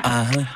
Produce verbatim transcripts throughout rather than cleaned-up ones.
Uh-huh.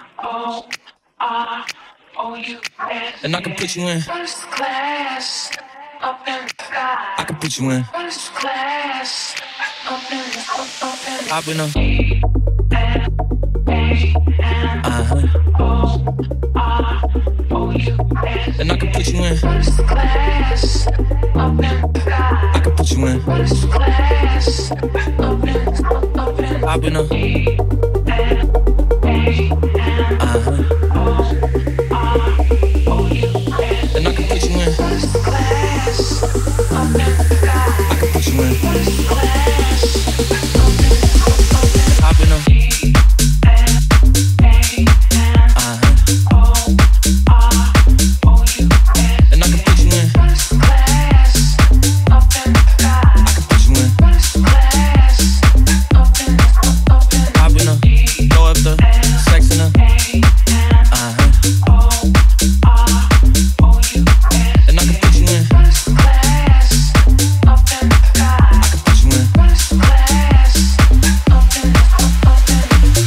And I can put you in. First class, up in the sky. I can put you in. First class, up in the up, up in the Hop in them. E N A N Uh-huh. O R O U S. And I can put you in. First class, up in the sky. I can put you in. First class, up in the up, up in the Hop in them. E N A N Uh-huh. O R O U S. And I can put you in. First class, up in the sky. I can put you in. First class, up in the up, up in the Hop in them. E N A N Uh-huh. O R O U S. And I can put you in. First class, up in the sky. I can put you in. First class, up in the up, up in the Hop in them. E Throw up the sex in them. A N Uh-huh. O R O U S. And I can put you in. First class, up in the sky. I can put you in. First class, up in the up, up in the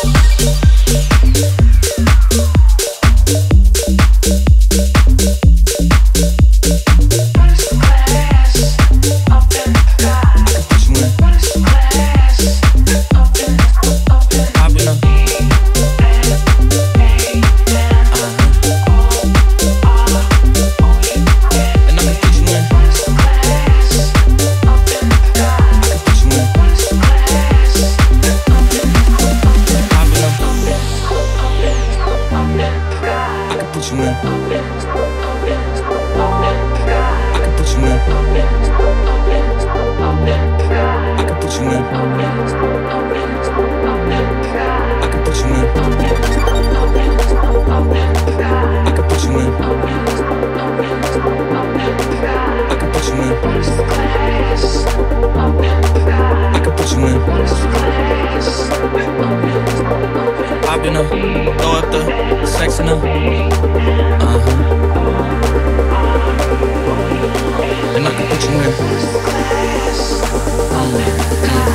First class, up in the sky. I can put you in. First class, up in the up, up in the Hop in them. E N A N Uh-huh. O R O U S. And I can put you in. First class, up in the sky. I can put you in. First class, up in the up, up in the Hop in them. up in the up in the up in the sky. I can put you in. Up in the up in the up in the sky. I can put you in. Up in the up in the up in the sky. I can put you in. Up in the up in the up in the sky. I can put you in. Up in the up in the up in the sky. I can put you in. Up in the up in the up in the sky. I can put you in. First class, up in the sky. I can put you in. First class, up in the up in the Hop in them. Throw up the sex in them. Uh-huh. And I can put you in. First class, up in the sky.